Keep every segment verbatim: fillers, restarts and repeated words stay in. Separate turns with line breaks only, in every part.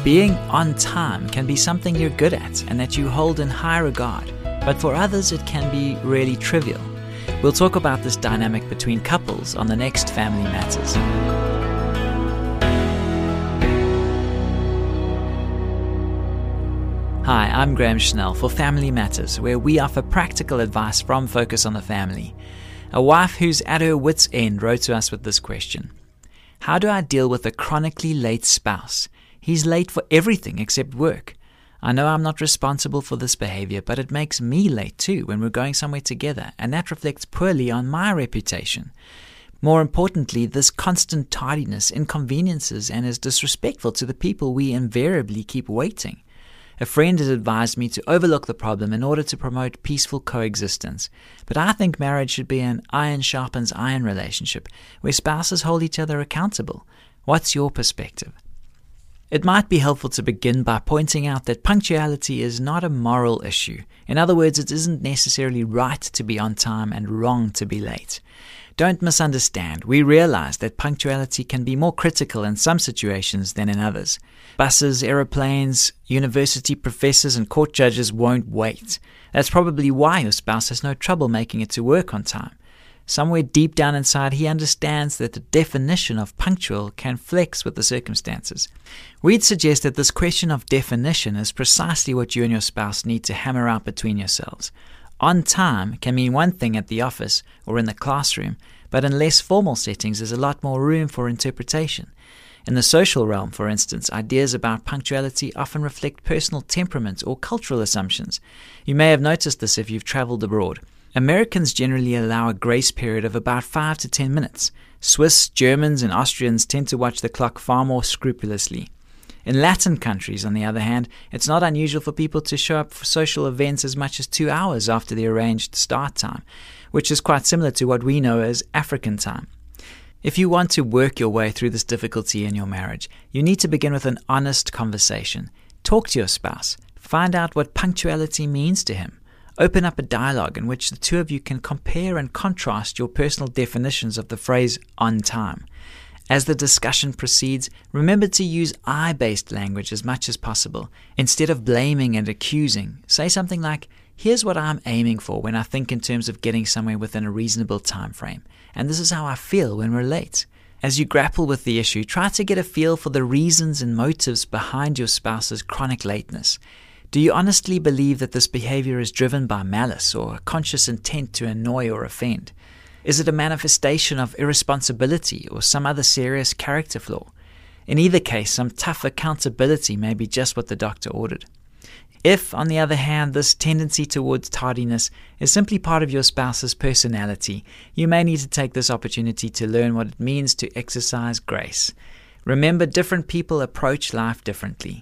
Being on time can be something you're good at and that you hold in high regard, but for others it can be really trivial. We'll talk about this dynamic between couples on the next Family Matters. Hi, I'm Graham Schnell for Family Matters, where we offer practical advice from Focus on the Family. A wife who's at her wit's end wrote to us with this question. How do I deal with a chronically late spouse? He's late for everything except work. I know I'm not responsible for this behavior, but it makes me late too when we're going somewhere together, and that reflects poorly on my reputation. More importantly, this constant tardiness inconveniences and is disrespectful to the people we invariably keep waiting. A friend has advised me to overlook the problem in order to promote peaceful coexistence, but I think marriage should be an iron sharpens iron relationship where spouses hold each other accountable. What's your perspective? It might be helpful to begin by pointing out that punctuality is not a moral issue. In other words, it isn't necessarily right to be on time and wrong to be late. Don't misunderstand. We realize that punctuality can be more critical in some situations than in others. Buses, aeroplanes, university professors, and court judges won't wait. That's probably why your spouse has no trouble making it to work on time. Somewhere deep down inside, he understands that the definition of punctual can flex with the circumstances. We'd suggest that this question of definition is precisely what you and your spouse need to hammer out between yourselves. On time can mean one thing at the office or in the classroom, but in less formal settings there's a lot more room for interpretation. In the social realm, for instance, ideas about punctuality often reflect personal temperament or cultural assumptions. You may have noticed this if you've traveled abroad. Americans generally allow a grace period of about five to ten minutes. Swiss, Germans, and Austrians tend to watch the clock far more scrupulously. In Latin countries, on the other hand, it's not unusual for people to show up for social events as much as two hours after the arranged start time, which is quite similar to what we know as African time. If you want to work your way through this difficulty in your marriage, you need to begin with an honest conversation. Talk to your spouse. Find out what punctuality means to him. Open up a dialogue in which the two of you can compare and contrast your personal definitions of the phrase on time. As the discussion proceeds, remember to use I-based language as much as possible. Instead of blaming and accusing, say something like, here's what I'm aiming for when I think in terms of getting somewhere within a reasonable time frame, and this is how I feel when we're late. As you grapple with the issue, try to get a feel for the reasons and motives behind your spouse's chronic lateness. Do you honestly believe that this behavior is driven by malice or a conscious intent to annoy or offend? Is it a manifestation of irresponsibility or some other serious character flaw? In either case, some tough accountability may be just what the doctor ordered. If, on the other hand, this tendency towards tardiness is simply part of your spouse's personality, you may need to take this opportunity to learn what it means to exercise grace. Remember, different people approach life differently.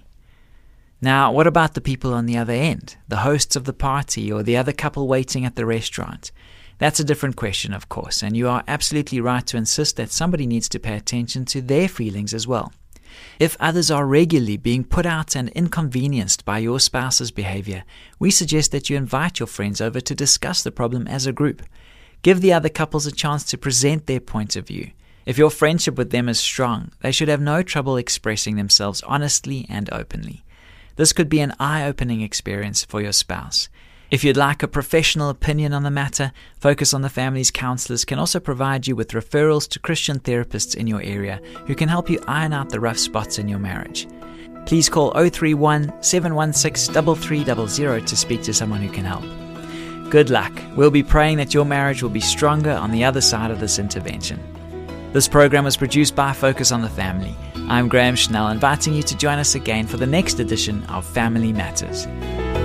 Now, what about the people on the other end, the hosts of the party or the other couple waiting at the restaurant? That's a different question, of course, and you are absolutely right to insist that somebody needs to pay attention to their feelings as well. If others are regularly being put out and inconvenienced by your spouse's behavior, we suggest that you invite your friends over to discuss the problem as a group. Give the other couples a chance to present their point of view. If your friendship with them is strong, they should have no trouble expressing themselves honestly and openly. This could be an eye-opening experience for your spouse. If you'd like a professional opinion on the matter, Focus on the Family's counselors can also provide you with referrals to Christian therapists in your area who can help you iron out the rough spots in your marriage. Please call zero three one, seven one six, three three zero zero to speak to someone who can help. Good luck. We'll be praying that your marriage will be stronger on the other side of this intervention. This program was produced by Focus on the Family. I'm Graham Schnell, inviting you to join us again for the next edition of Family Matters.